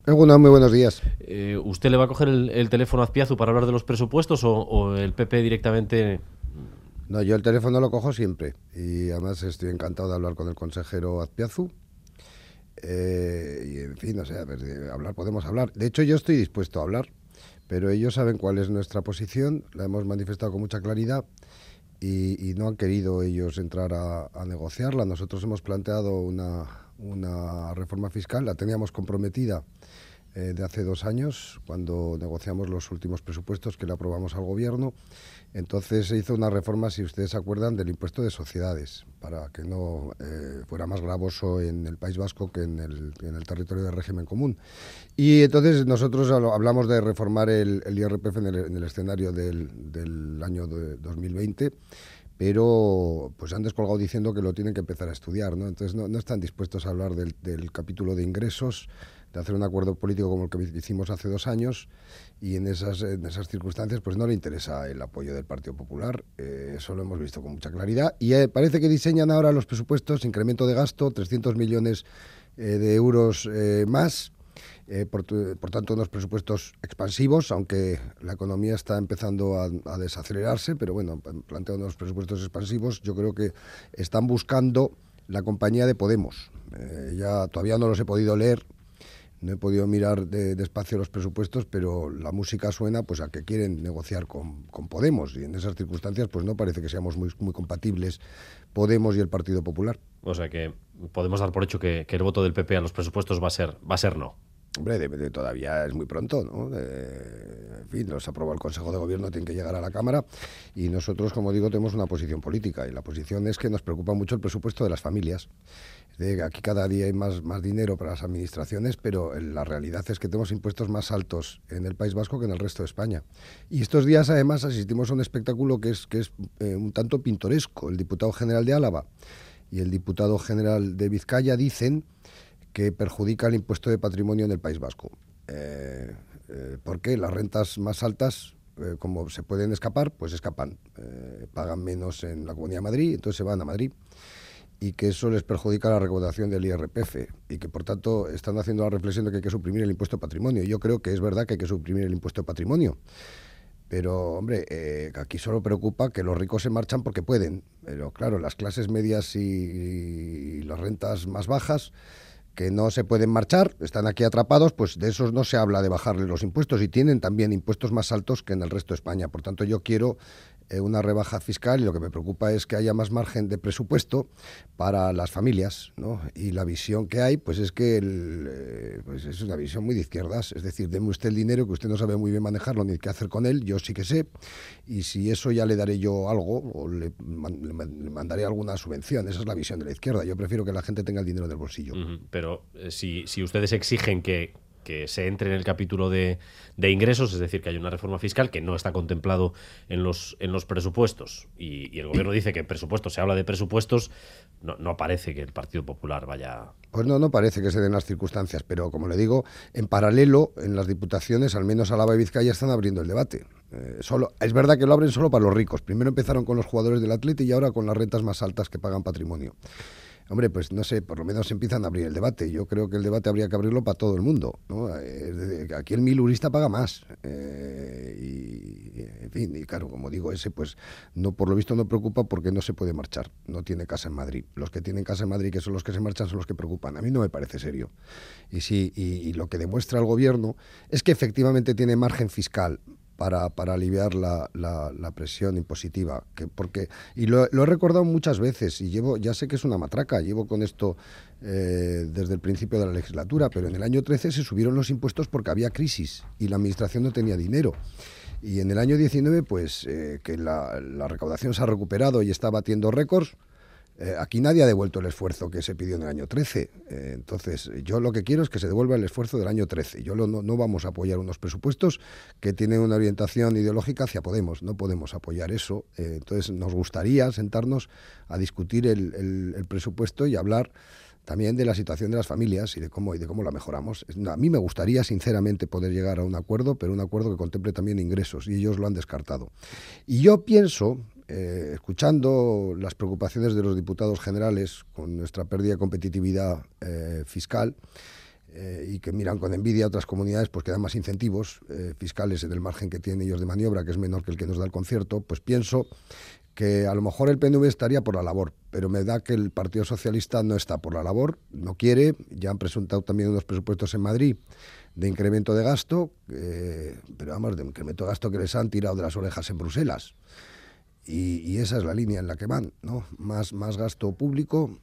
Muy buenos días. ¿Usted le va a coger el teléfono a Azpiazu para hablar de los presupuestos o el PP directamente? No, yo el teléfono lo cojo siempre y además estoy encantado de hablar con el consejero Azpiazu. Y en fin, o sea, pues, de hablar podemos hablar. De hecho, yo estoy dispuesto a hablar, pero ellos saben cuál es nuestra posición, la hemos manifestado con mucha claridad y no han querido ellos entrar a negociarla. Nosotros hemos planteado una reforma fiscal, la teníamos comprometida de hace 2 años, cuando negociamos los últimos presupuestos que le aprobamos al gobierno. Entonces se hizo una reforma, si ustedes se acuerdan, del impuesto de sociedades, para que no fuera más gravoso en el País Vasco que en el territorio del régimen común. Y entonces nosotros hablamos de reformar el IRPF en el escenario del año 2020, pero pues han descolgado diciendo que lo tienen que empezar a estudiar, ¿no? Entonces no están dispuestos a hablar del capítulo de ingresos, de hacer un acuerdo político como el que hicimos hace 2 años, y en esas circunstancias pues no le interesa el apoyo del Partido Popular. Eso lo hemos visto con mucha claridad, y parece que diseñan ahora los presupuestos, incremento de gasto, 300 millones de euros más. Por tanto, unos presupuestos expansivos, aunque la economía está empezando a desacelerarse, pero bueno, planteando unos presupuestos expansivos, yo creo que están buscando la compañía de Podemos. Ya todavía no los he podido leer, no he podido mirar despacio los presupuestos, pero la música suena pues a que quieren negociar con Podemos, y en esas circunstancias pues no parece que seamos muy compatibles Podemos y el Partido Popular. O sea que podemos dar por hecho que el voto del PP a los presupuestos va a ser no. Hombre, todavía es muy pronto, ¿no? En fin, los aprobó el Consejo de Gobierno, tienen que llegar a la Cámara, y nosotros, como digo, tenemos una posición política, y la posición es que nos preocupa mucho el presupuesto de las familias. Aquí cada día hay más dinero para las administraciones, pero la realidad es que tenemos impuestos más altos en el País Vasco que en el resto de España. Y estos días, además, asistimos a un espectáculo que es un tanto pintoresco. El diputado general de Álava y el diputado general de Vizcaya dicen que perjudica el impuesto de patrimonio en el País Vasco. Porque las rentas más altas, como se pueden escapar, pues escapan. Pagan menos en la Comunidad de Madrid, entonces se van a Madrid. Y que eso les perjudica la recaudación del IRPF, y que por tanto están haciendo la reflexión de que hay que suprimir el impuesto de patrimonio. Yo creo que es verdad que hay que suprimir el impuesto de patrimonio, pero hombre, aquí solo preocupa que los ricos se marchan porque pueden, pero claro, las clases medias y las rentas más bajas, que no se pueden marchar, están aquí atrapados, pues de esos no se habla de bajarles los impuestos, y tienen también impuestos más altos que en el resto de España. Por tanto, yo quiero una rebaja fiscal, y lo que me preocupa es que haya más margen de presupuesto para las familias, ¿no? Y la visión que hay, pues es que pues es una visión muy de izquierdas, es decir, deme usted el dinero, que usted no sabe muy bien manejarlo ni qué hacer con él, yo sí que sé, y si eso ya le daré yo algo, o le mandaré alguna subvención. Esa es la visión de la izquierda. Yo prefiero que la gente tenga el dinero del bolsillo. Pero si ustedes exigen que se entre en el capítulo de ingresos, es decir, que haya una reforma fiscal que no está contemplado en los presupuestos, y el gobierno dice que en presupuestos se habla de presupuestos, no parece que el Partido Popular vaya... Pues no parece que se den las circunstancias, pero como le digo, en paralelo, en las diputaciones, al menos Álava y Vizcaya, están abriendo el debate. Es verdad que lo abren solo para los ricos. Primero empezaron con los jugadores del Atleti y ahora con las rentas más altas que pagan patrimonio. Hombre, pues no sé, por lo menos empiezan a abrir el debate. Yo creo que el debate habría que abrirlo para todo el mundo, ¿no? Aquí el milurista paga más. En fin, y claro, como digo, ese pues no, por lo visto no preocupa porque no se puede marchar. No tiene casa en Madrid. Los que tienen casa en Madrid, que son los que se marchan, son los que preocupan. A mí no me parece serio. Y sí, y lo que demuestra el gobierno es que efectivamente tiene margen fiscal para aliviar la presión impositiva, y lo he recordado muchas veces, y ya sé que es una matraca, llevo con esto desde el principio de la legislatura, pero en el año 13 se subieron los impuestos porque había crisis y la administración no tenía dinero. Y en el año 19, pues que la recaudación se ha recuperado y está batiendo récords. Aquí nadie ha devuelto el esfuerzo que se pidió en el año 13. Entonces, yo lo que quiero es que se devuelva el esfuerzo del año 13. No vamos a apoyar unos presupuestos que tienen una orientación ideológica hacia Podemos. No podemos apoyar eso. Entonces, nos gustaría sentarnos a discutir el presupuesto y hablar también de la situación de las familias y de cómo la mejoramos. A mí me gustaría, sinceramente, poder llegar a un acuerdo, pero un acuerdo que contemple también ingresos, y ellos lo han descartado. Y yo pienso, escuchando las preocupaciones de los diputados generales con nuestra pérdida de competitividad fiscal, y que miran con envidia a otras comunidades pues que dan más incentivos fiscales en el margen que tienen ellos de maniobra, que es menor que el que nos da el concierto, pues pienso que a lo mejor el PNV estaría por la labor, pero me da que el Partido Socialista no está por la labor, no quiere. Ya han presentado también unos presupuestos en Madrid de incremento de gasto, pero vamos, de incremento de gasto que les han tirado de las orejas en Bruselas. Y esa es la línea en la que van, ¿no? Más gasto público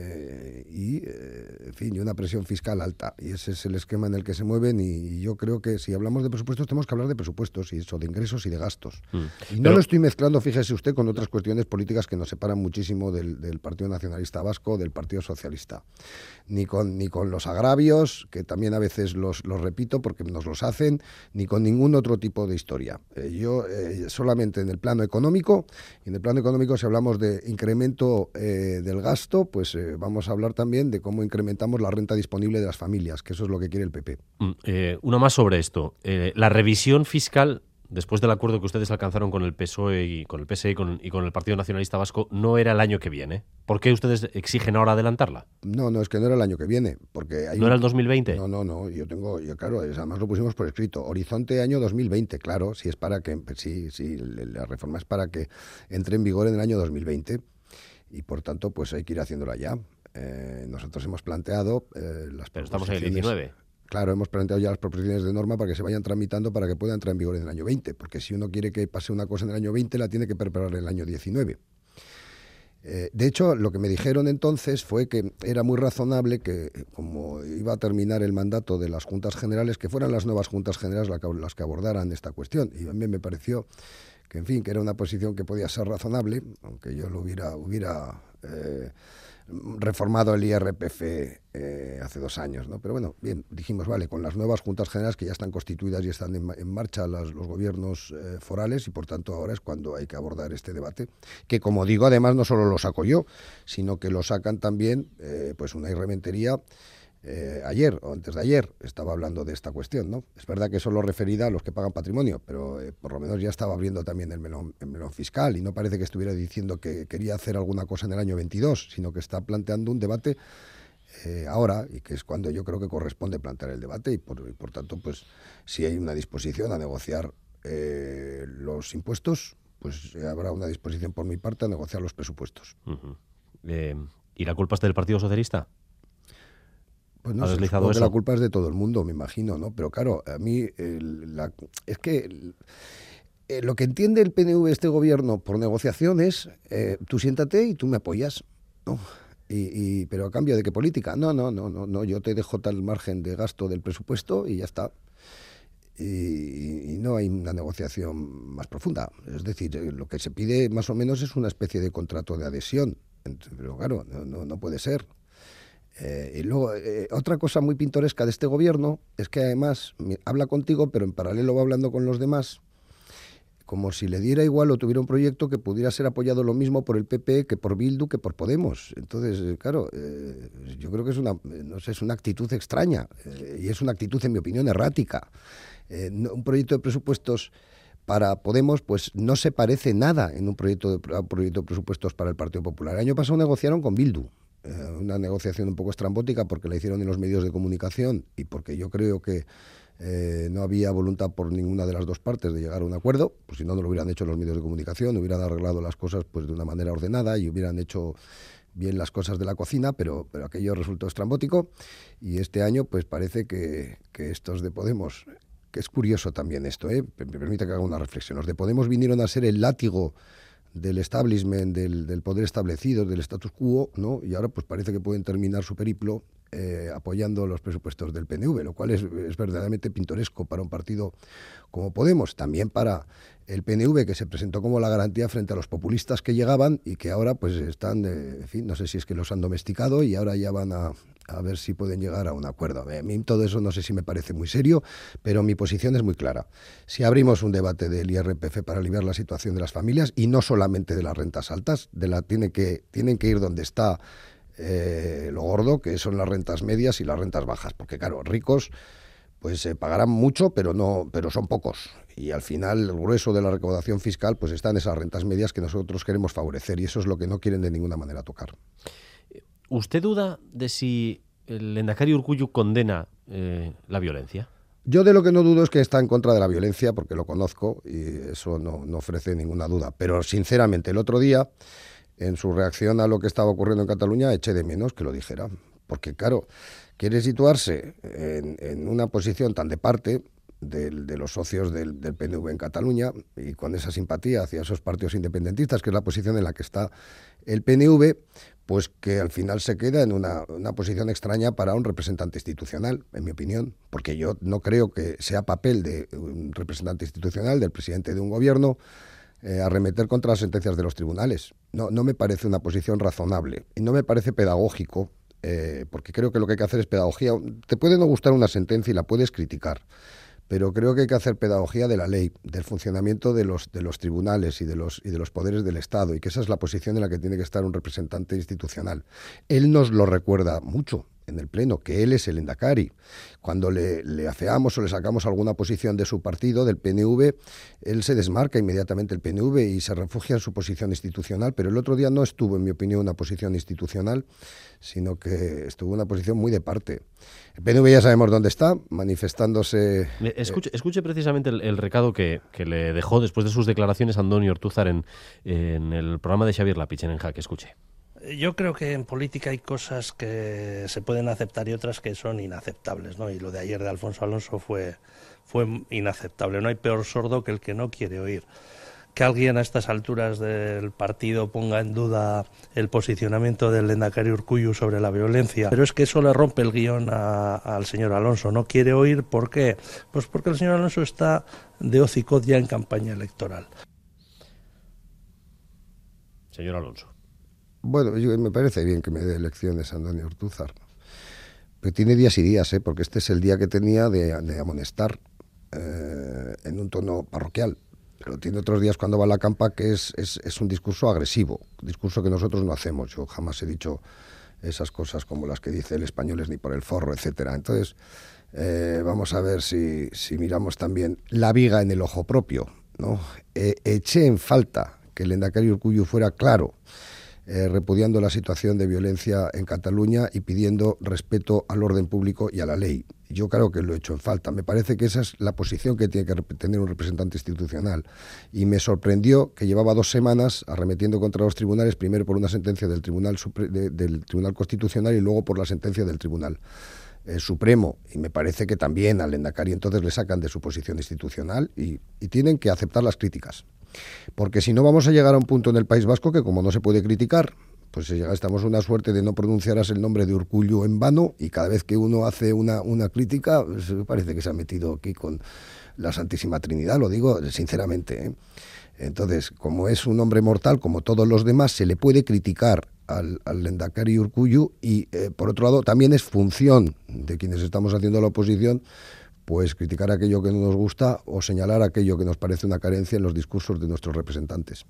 en fin, y una presión fiscal alta. Y ese es el esquema en el que se mueven, y yo creo que si hablamos de presupuestos tenemos que hablar de presupuestos, y eso, de ingresos y de gastos. Y no lo estoy mezclando, fíjese usted, con otras cuestiones políticas que nos separan muchísimo del Partido Nacionalista Vasco, del Partido Socialista. Ni con los agravios, que también a veces los repito porque nos los hacen, ni con ningún otro tipo de historia. Yo solamente en el plano económico, y en el plano económico, si hablamos de incremento del gasto, pues vamos a hablar también de cómo incrementamos la renta disponible de las familias, que eso es lo que quiere el PP. Una más sobre esto. La revisión fiscal, después del acuerdo que ustedes alcanzaron con el PSOE y con el PSE y con el Partido Nacionalista Vasco, no era el año que viene. ¿Por qué ustedes exigen ahora adelantarla? No, es que no era el año que viene, porque hay ¿No era el 2020? No, claro, además lo pusimos por escrito. Horizonte año 2020, claro, si es para que, sí, la reforma es para que entre en vigor en el año 2020, y por tanto, pues hay que ir haciéndola ya. Nosotros hemos planteado las Pero estamos en el 19. Claro, hemos planteado ya las proposiciones de norma para que se vayan tramitando para que pueda entrar en vigor en el año 20, porque si uno quiere que pase una cosa en el año 20, la tiene que preparar en el año 19. De hecho, lo que me dijeron entonces fue que era muy razonable que, como iba a terminar el mandato de las Juntas Generales, que fueran las nuevas Juntas Generales las que abordaran esta cuestión. Y a mí me pareció que, en fin, que era una posición que podía ser razonable, aunque yo lo hubiera reformado el IRPF hace 2 años, ¿no? Pero bueno, bien, dijimos, vale, con las nuevas Juntas Generales que ya están constituidas y están en marcha los gobiernos forales, y por tanto ahora es cuando hay que abordar este debate, que, como digo, además no solo lo saco yo, sino que lo sacan también pues Unai Rementería. Ayer o antes de ayer estaba hablando de esta cuestión, ¿no? Es verdad que solo referida a los que pagan patrimonio, pero por lo menos ya estaba abriendo también el melón fiscal, y no parece que estuviera diciendo que quería hacer alguna cosa en el año 22, sino que está planteando un debate ahora, y que es cuando yo creo que corresponde plantear el debate, y por tanto, pues si hay una disposición a negociar los impuestos, pues habrá una disposición por mi parte a negociar los presupuestos. ¿Y la culpa es del Partido Socialista? Pues no sé, supongo que la culpa es de todo el mundo, me imagino, ¿no? Pero claro, a mí es que lo que entiende el PNV, este gobierno, por negociaciones, tú siéntate y tú me apoyas, ¿no? Pero a cambio de qué política. No, yo te dejo tal margen de gasto del presupuesto y ya está. Y no hay una negociación más profunda. Es decir, lo que se pide más o menos es una especie de contrato de adhesión, pero claro, no puede ser. Y luego, otra cosa muy pintoresca de este gobierno es que además habla contigo, pero en paralelo va hablando con los demás, como si le diera igual o tuviera un proyecto que pudiera ser apoyado lo mismo por el PP que por Bildu que por Podemos. Entonces, claro, yo creo que es una actitud extraña, y es una actitud, en mi opinión, errática. Un proyecto de presupuestos para Podemos pues no se parece nada en un proyecto de presupuestos para el Partido Popular. El año pasado negociaron con Bildu. Una negociación un poco estrambótica porque la hicieron en los medios de comunicación y porque yo creo que no había voluntad por ninguna de las dos partes de llegar a un acuerdo, pues si no lo hubieran hecho los medios de comunicación, hubieran arreglado las cosas pues de una manera ordenada y hubieran hecho bien las cosas de la cocina, pero aquello resultó estrambótico. Y este año pues parece que estos de Podemos, que es curioso también esto, me permite que haga una reflexión, los de Podemos vinieron a ser el látigo del establishment, del poder establecido, del status quo, ¿no? Y ahora pues parece que pueden terminar su periplo apoyando los presupuestos del PNV, lo cual es verdaderamente pintoresco para un partido como Podemos, también para el PNV, que se presentó como la garantía frente a los populistas que llegaban y que ahora pues están, en fin, no sé si es que los han domesticado y ahora ya van a ver si pueden llegar a un acuerdo. A mí todo eso no sé si me parece muy serio, pero mi posición es muy clara. Si abrimos un debate del IRPF para aliviar la situación de las familias, y no solamente de las rentas altas, tienen que ir donde está lo gordo, que son las rentas medias y las rentas bajas, porque claro, ricos pues pagarán mucho, pero son pocos, y al final el grueso de la recaudación fiscal pues está en esas rentas medias que nosotros queremos favorecer, y eso es lo que no quieren de ninguna manera tocar. ¿Usted duda de si ¿El Lehendakari Urkullu condena la violencia? Yo de lo que no dudo es que está en contra de la violencia, porque lo conozco y eso no ofrece ninguna duda. Pero sinceramente, el otro día, en su reacción a lo que estaba ocurriendo en Cataluña, eché de menos que lo dijera. Porque claro, quiere situarse en una posición tan de parte de los socios del PNV en Cataluña y con esa simpatía hacia esos partidos independentistas, que es la posición en la que está el PNV, pues que al final se queda en una posición extraña para un representante institucional, en mi opinión, porque yo no creo que sea papel de un representante institucional, del presidente de un gobierno, arremeter contra las sentencias de los tribunales. No me parece una posición razonable y no me parece pedagógico, porque creo que lo que hay que hacer es pedagogía. Te puede no gustar una sentencia y la puedes criticar, pero creo que hay que hacer pedagogía de la ley, del funcionamiento de los tribunales y de los poderes del Estado, y que esa es la posición en la que tiene que estar un representante institucional. Él nos lo recuerda mucho en el Pleno, que él es el Lehendakari. Cuando le afeamos o le sacamos alguna posición de su partido, del PNV, él se desmarca inmediatamente el PNV y se refugia en su posición institucional, pero el otro día no estuvo, en mi opinión, una posición institucional, sino que estuvo en una posición muy de parte. El PNV ya sabemos dónde está, manifestándose... Escuche precisamente el recado que le dejó después de sus declaraciones Andoni Ortúzar en el programa de Xavier Lapich en Jaque. Escuche. Yo creo que en política hay cosas que se pueden aceptar y otras que son inaceptables, ¿no? Y lo de ayer de Alfonso Alonso fue inaceptable. No hay peor sordo que el que no quiere oír. Que alguien a estas alturas del partido ponga en duda el posicionamiento del Lehendakari Urkullu sobre la violencia, pero es que eso le rompe el guión al señor Alonso. No quiere oír, ¿por qué? Pues porque el señor Alonso está de hocicot ya en campaña electoral. Señor Alonso. Bueno, me parece bien que me dé lecciones Andoni Ortúzar, pero tiene días y días, porque este es el día que tenía de amonestar en un tono parroquial. Pero tiene otros días cuando va a la campa que es un discurso agresivo, un discurso que nosotros no hacemos. Yo jamás he dicho esas cosas como las que dice el español es ni por el forro, etcétera. Entonces, vamos a ver si miramos también la viga en el ojo propio, ¿no? Eché en falta que el Lehendakari Urkullu fuera claro, repudiando la situación de violencia en Cataluña y pidiendo respeto al orden público y a la ley. Yo creo que lo he hecho en falta. Me parece que esa es la posición que tiene que tener un representante institucional. Y me sorprendió que llevaba 2 semanas arremetiendo contra los tribunales, primero por una sentencia del Tribunal Constitucional y luego por la sentencia del Tribunal Supremo. Y me parece que también al Lehendakari entonces le sacan de su posición institucional y tienen que aceptar las críticas. Porque si no vamos a llegar a un punto en el País Vasco que, como no se puede criticar, pues estamos en una suerte de no pronunciarás el nombre de Urkullu en vano, y cada vez que uno hace una crítica, pues parece que se ha metido aquí con la Santísima Trinidad, lo digo sinceramente, ¿eh? Entonces, como es un hombre mortal, como todos los demás, se le puede criticar al Lehendakari Urkullu y, por otro lado, también es función de quienes estamos haciendo la oposición pues criticar aquello que no nos gusta o señalar aquello que nos parece una carencia en los discursos de nuestros representantes.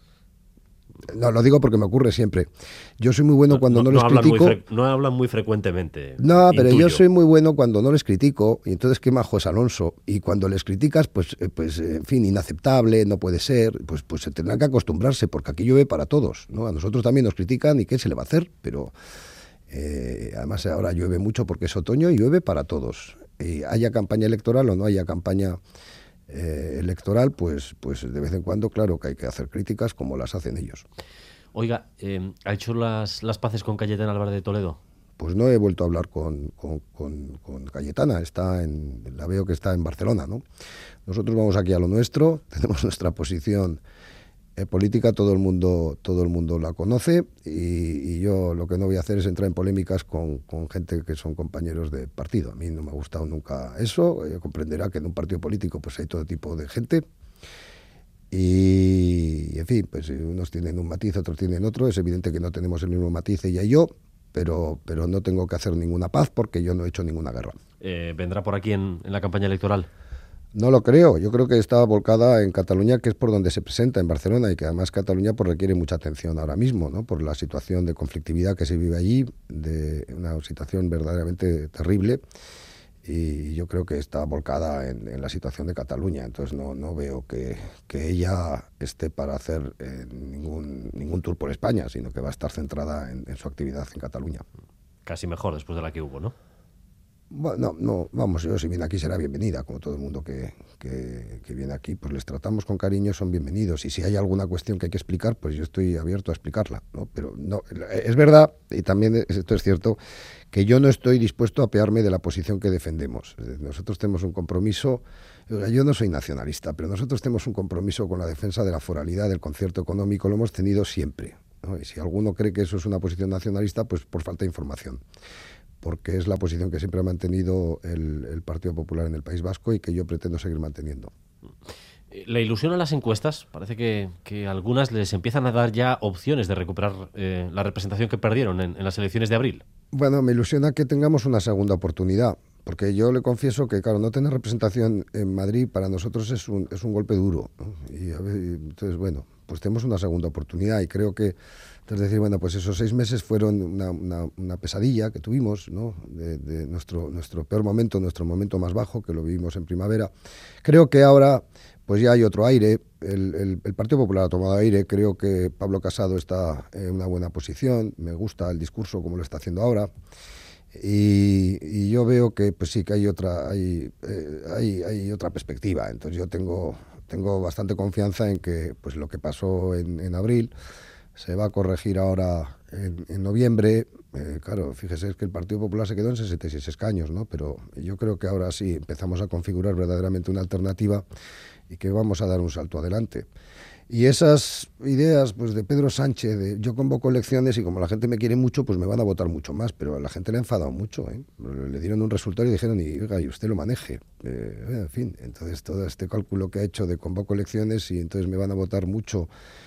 No, lo digo porque me ocurre siempre. Yo soy muy bueno cuando no les critico. No hablan muy frecuentemente. No, pero yo soy muy bueno cuando no les critico, y entonces qué majo es Alonso. Y cuando les criticas, pues en fin, inaceptable, no puede ser, pues se tendrán que acostumbrarse, porque aquí llueve para todos, ¿no? A nosotros también nos critican y qué se le va a hacer, pero además ahora llueve mucho porque es otoño y llueve para todos. Y haya campaña electoral o no haya campaña electoral, pues de vez en cuando, claro que hay que hacer críticas como las hacen ellos. Oiga, ¿ha hecho las paces con Cayetana Álvarez de Toledo? Pues no he vuelto a hablar con Cayetana, la veo que está en Barcelona, ¿no? Nosotros vamos aquí a lo nuestro, tenemos nuestra posición política, todo el mundo la conoce, y yo lo que no voy a hacer es entrar en polémicas con gente que son compañeros de partido. A mí no me ha gustado nunca eso. Comprenderá que en un partido político pues hay todo tipo de gente y en fin, pues unos tienen un matiz, otros tienen otro. Es evidente que no tenemos el mismo matiz ella y yo, pero no tengo que hacer ninguna paz porque yo no he hecho ninguna guerra. ¿Vendrá por aquí en la campaña electoral? No lo creo. Yo creo que está volcada en Cataluña, que es por donde se presenta, en Barcelona, y que además Cataluña pues requiere mucha atención ahora mismo, ¿no? Por la situación de conflictividad que se vive allí, de una situación verdaderamente terrible, y yo creo que está volcada en la situación de Cataluña. Entonces no veo que ella esté para hacer ningún tour por España, sino que va a estar centrada en su actividad en Cataluña. casi mejor después de la que hubo, ¿no? Bueno, no, vamos, yo si viene aquí será bienvenida, como todo el mundo que viene aquí, pues les tratamos con cariño, son bienvenidos. Y si hay alguna cuestión que hay que explicar, pues yo estoy abierto a explicarla, ¿no? Pero no, es verdad, y también esto es cierto, que yo no estoy dispuesto a apearme de la posición que defendemos. Nosotros tenemos un compromiso, yo no soy nacionalista, pero nosotros tenemos un compromiso con la defensa de la foralidad, del concierto económico, lo hemos tenido siempre, ¿no? Y si alguno cree que eso es una posición nacionalista, pues por falta de información, porque es la posición que siempre ha mantenido el Partido Popular en el País Vasco y que yo pretendo seguir manteniendo. La ilusión a las encuestas, parece que a algunas les empiezan a dar ya opciones de recuperar la representación que perdieron en las elecciones de abril. Bueno, me ilusiona que tengamos una segunda oportunidad, porque yo le confieso que, claro, no tener representación en Madrid para nosotros es un golpe duro, ¿no? Y entonces, bueno, pues tenemos una segunda oportunidad y creo que, es decir, bueno, pues esos 6 meses fueron una pesadilla que tuvimos, ¿no? De nuestro peor momento, nuestro momento más bajo, que lo vivimos en primavera. Creo que ahora pues ya hay otro aire, el Partido Popular ha tomado aire, creo que Pablo Casado está en una buena posición, me gusta el discurso como lo está haciendo ahora, y yo veo que pues sí que hay otra perspectiva. Entonces yo tengo bastante confianza en que pues lo que pasó en abril se va a corregir ahora en noviembre. Claro, fíjese, es que el Partido Popular se quedó en 66 escaños, ¿no? Pero yo creo que ahora sí empezamos a configurar verdaderamente una alternativa y que vamos a dar un salto adelante. Y esas ideas pues de Pedro Sánchez, de yo convoco elecciones y como la gente me quiere mucho, pues me van a votar mucho más, pero a la gente le ha enfadado mucho, ¿eh? Le dieron un resultado y dijeron, y usted lo maneje. En fin, entonces todo este cálculo que ha hecho de convoco elecciones y entonces me van a votar mucho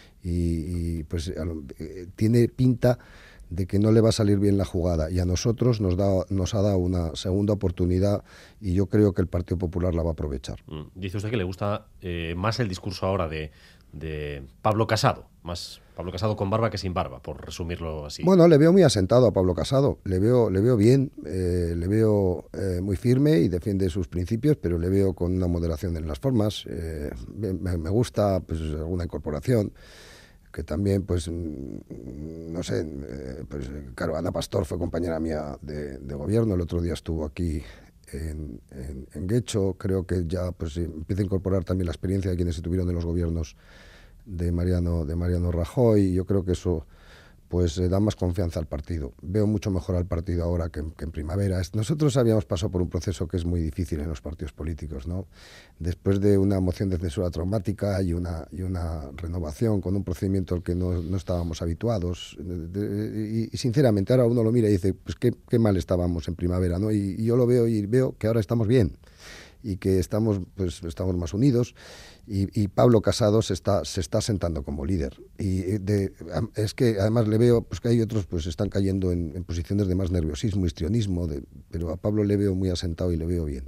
y pues tiene pinta de que no le va a salir bien la jugada, y a nosotros nos ha dado una segunda oportunidad y yo creo que el Partido Popular la va a aprovechar. Dice usted que le gusta más el discurso ahora de Pablo Casado, más Pablo Casado con barba que sin barba, por resumirlo así. Bueno, le veo muy asentado a Pablo Casado, le veo bien, le veo muy firme y defiende sus principios, pero le veo con una moderación en las formas. Me gusta pues alguna incorporación, que también, pues, no sé, pues claro, Ana Pastor fue compañera mía de gobierno, el otro día estuvo aquí en Guecho, creo que ya pues empieza a incorporar también la experiencia de quienes estuvieron en los gobiernos de Mariano Rajoy, y yo creo que eso pues da más confianza al partido. Veo mucho mejor al partido ahora que en primavera. Nosotros habíamos pasado por un proceso que es muy difícil en los partidos políticos, ¿no? Después de una moción de censura traumática y una renovación con un procedimiento al que no estábamos habituados, y sinceramente ahora uno lo mira y dice, pues qué mal estábamos en primavera, ¿no? Y yo lo veo y veo que ahora estamos bien y que estamos más unidos, y Pablo Casado se está sentando como líder, y es que además le veo pues que hay otros pues están cayendo en posiciones de más nerviosismo, histrionismo, pero a Pablo le veo muy asentado y le veo bien.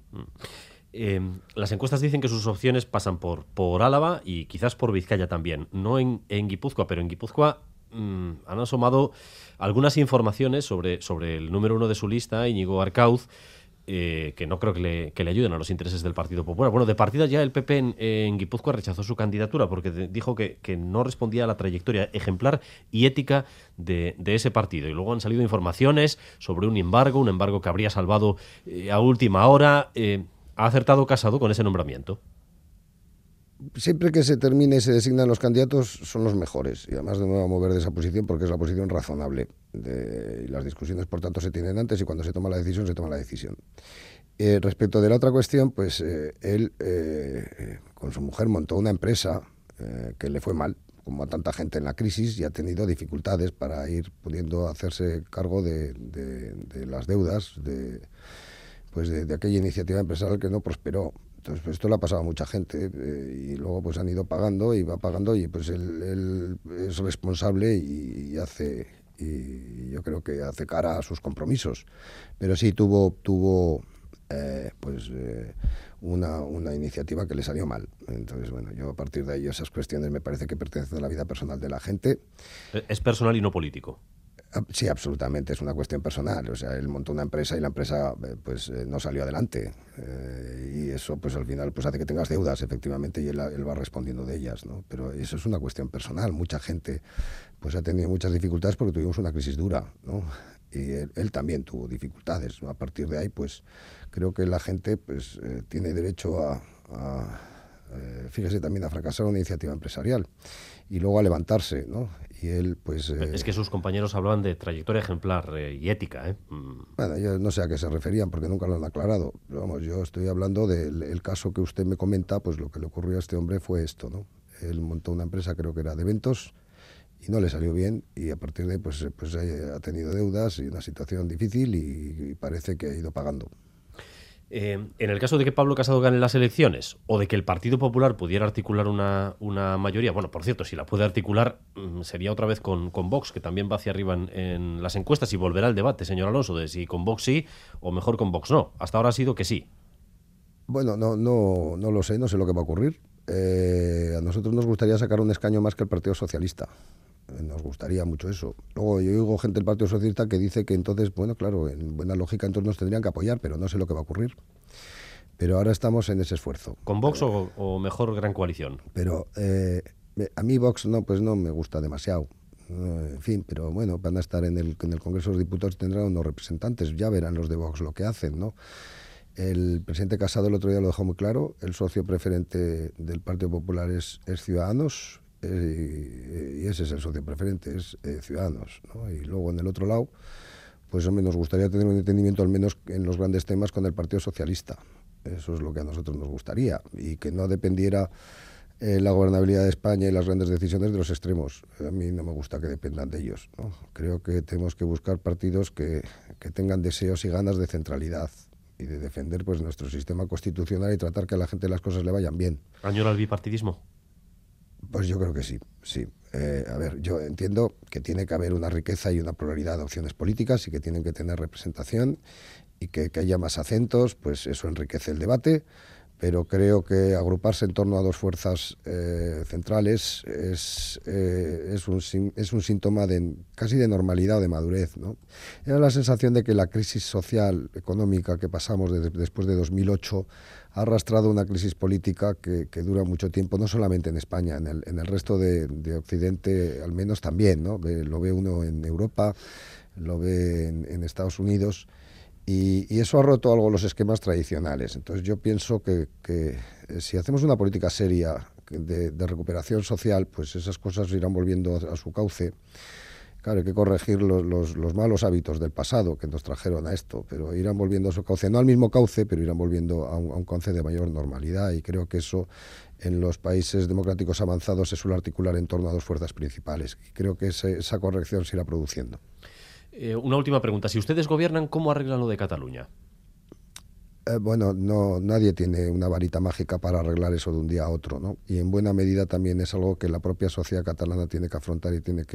Las encuestas dicen que sus opciones pasan por Álava y quizás por Vizcaya también, no en Guipúzcoa, pero en Guipúzcoa han asomado algunas informaciones sobre el número 1 de su lista, Íñigo Arcauz, que no creo que le ayuden a los intereses del Partido Popular. Bueno, de partida ya el PP en Guipúzcoa rechazó su candidatura porque dijo que no respondía a la trayectoria ejemplar y ética de ese partido. Y luego han salido informaciones sobre un embargo que habría salvado a última hora. ¿Ha acertado Casado con ese nombramiento? Siempre que se termine y se designan los candidatos son los mejores, y además no me voy a mover de esa posición porque es la posición razonable, y las discusiones por tanto se tienen antes, y cuando se toma la decisión se toma la decisión. Respecto de la otra cuestión, pues él con su mujer montó una empresa que le fue mal, como a tanta gente en la crisis, y ha tenido dificultades para ir pudiendo hacerse cargo de las deudas de aquella iniciativa empresarial que no prosperó. Entonces, pues esto le ha pasado a mucha gente, y luego pues han ido pagando y va pagando, y pues él es responsable y yo creo que hace cara a sus compromisos. Pero sí tuvo una iniciativa que le salió mal. Entonces, bueno, yo a partir de ahí esas cuestiones me parece que pertenecen a la vida personal de la gente. Es personal y no político. Sí, absolutamente, es una cuestión personal. O sea, él montó una empresa y la empresa no salió adelante, y eso pues al final pues hace que tengas deudas, efectivamente, y él va respondiendo de ellas, ¿no? Pero eso es una cuestión personal. Mucha gente pues ha tenido muchas dificultades porque tuvimos una crisis dura, ¿no? y él también tuvo dificultades, ¿no? A partir de ahí, pues creo que la gente pues tiene derecho fíjese, también a fracasar una iniciativa empresarial y luego a levantarse, ¿no? Y él, pues... Es que sus compañeros hablaban de trayectoria ejemplar y ética, ¿eh? Bueno, yo no sé a qué se referían porque nunca lo han aclarado. Pero vamos, yo estoy hablando del caso que usted me comenta, pues lo que le ocurrió a este hombre fue esto, ¿no? Él montó una empresa, creo que era de eventos, y no le salió bien, y a partir de ahí pues ha tenido deudas y una situación difícil y parece que ha ido pagando. En el caso de que Pablo Casado gane las elecciones o de que el Partido Popular pudiera articular una mayoría, bueno, por cierto, si la puede articular sería otra vez con Vox, que también va hacia arriba en las encuestas, y volverá el debate, señor Alonso, de si con Vox sí o mejor con Vox no. Hasta ahora ha sido que sí. Bueno, no lo sé, no sé lo que va a ocurrir. A nosotros nos gustaría sacar un escaño más que el Partido Socialista. Nos gustaría mucho eso. Luego yo oigo gente del Partido Socialista que dice que entonces, bueno, claro, en buena lógica entonces nos tendrían que apoyar, pero no sé lo que va a ocurrir. Pero ahora estamos en ese esfuerzo. ¿Con Vox o mejor Gran Coalición? Pero a mí Vox pues no me gusta demasiado. En fin, pero bueno, van a estar en el Congreso de los Diputados, tendrán unos representantes, ya verán los de Vox lo que hacen, ¿no? El presidente Casado el otro día lo dejó muy claro, el socio preferente del Partido Popular es Ciudadanos, y ese es el socio preferente, es Ciudadanos, ¿no? Y luego en el otro lado, pues hombre, nos gustaría tener un entendimiento al menos en los grandes temas con el Partido Socialista. Eso es lo que a nosotros nos gustaría, y que no dependiera la gobernabilidad de España y las grandes decisiones de los extremos. A mí no me gusta que dependan de ellos, ¿no? Creo que tenemos que buscar partidos que tengan deseos y ganas de centralidad y de defender pues nuestro sistema constitucional y tratar que a la gente las cosas le vayan bien. ¿Añora el bipartidismo? Pues yo creo que sí, sí. A ver, yo entiendo que tiene que haber una riqueza y una pluralidad de opciones políticas y que tienen que tener representación y que haya más acentos, pues eso enriquece el debate, pero creo que agruparse en torno a dos fuerzas centrales es un síntoma casi de normalidad o de madurez, ¿no? Era la sensación de que la crisis social, económica que pasamos después de 2008 ha arrastrado una crisis política que dura mucho tiempo, no solamente en España, en el resto de Occidente al menos también, ¿no? Lo ve uno en Europa, lo ve en Estados Unidos. Y eso ha roto algo los esquemas tradicionales. Entonces yo pienso que si hacemos una política seria de recuperación social, pues esas cosas irán volviendo a su cauce. Claro, hay que corregir los malos hábitos del pasado que nos trajeron a esto, pero irán volviendo a su cauce, no al mismo cauce, pero irán volviendo a un cauce de mayor normalidad, y creo que eso en los países democráticos avanzados se suele articular en torno a dos fuerzas principales. Y creo que esa corrección se irá produciendo. Una última pregunta. Si ustedes gobiernan, ¿cómo arreglan lo de Cataluña? Bueno, nadie tiene una varita mágica para arreglar eso de un día a otro, ¿no? Y en buena medida también es algo que la propia sociedad catalana tiene que afrontar y tiene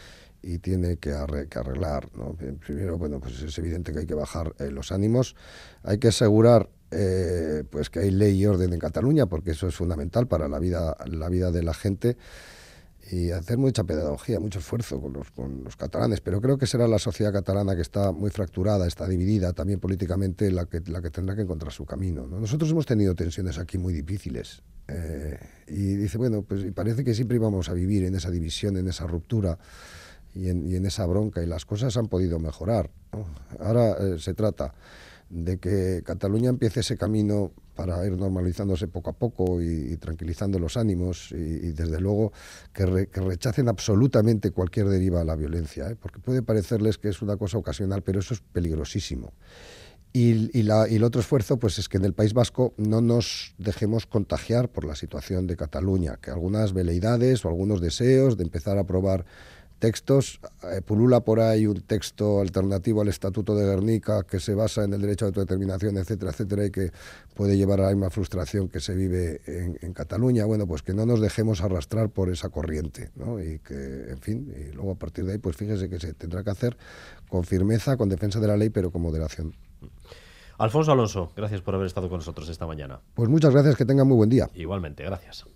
que arreglar, ¿no? Primero, bueno, pues es evidente que hay que bajar los ánimos, hay que asegurar pues que hay ley y orden en Cataluña, porque eso es fundamental para la vida de la gente, y hacer mucha pedagogía, mucho esfuerzo con los catalanes, pero creo que será la sociedad catalana, que está muy fracturada, está dividida también políticamente, la que tendrá que encontrar su camino, ¿no? Nosotros hemos tenido tensiones aquí muy difíciles, y dice, bueno, pues y parece que siempre íbamos a vivir en esa división, en esa ruptura y en esa bronca, y las cosas han podido mejorar, ¿no? Ahora se trata de que Cataluña empiece ese camino para ir normalizándose poco a poco y tranquilizando los ánimos, y desde luego que rechacen absolutamente cualquier deriva a la violencia, ¿eh? Porque puede parecerles que es una cosa ocasional, pero eso es peligrosísimo. Y el otro esfuerzo pues es que en el País Vasco no nos dejemos contagiar por la situación de Cataluña, que algunas veleidades o algunos deseos de empezar a aprobar textos, pulula por ahí un texto alternativo al Estatuto de Gernika que se basa en el derecho a autodeterminación, etcétera, etcétera, y que puede llevar a la misma frustración que se vive en Cataluña. Bueno, pues que no nos dejemos arrastrar por esa corriente, ¿no? Y que, en fin, y luego a partir de ahí, pues fíjese que se tendrá que hacer con firmeza, con defensa de la ley, pero con moderación. Alfonso Alonso, gracias por haber estado con nosotros esta mañana. Pues muchas gracias, que tengan muy buen día. Igualmente, gracias.